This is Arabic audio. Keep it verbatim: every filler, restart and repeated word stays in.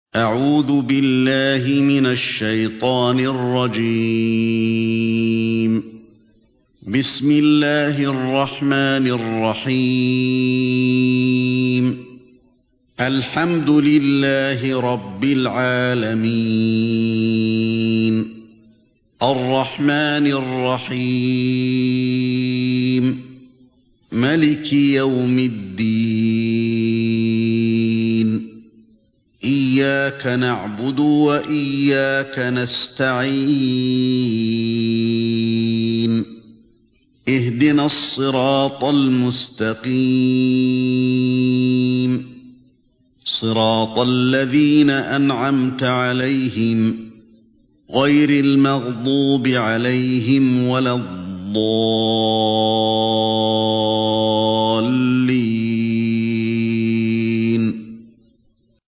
أعوذ بالله من الشيطان الرجيم. بسم الله الرحمن الرحيم. الحمد لله رب العالمين. الرحمن الرحيم. ملك يوم الدين. إياك نعبد وإياك نستعين. اهدنا الصراط المستقيم. صراط الذين أنعمت عليهم غير المغضوب عليهم ولا الضالين.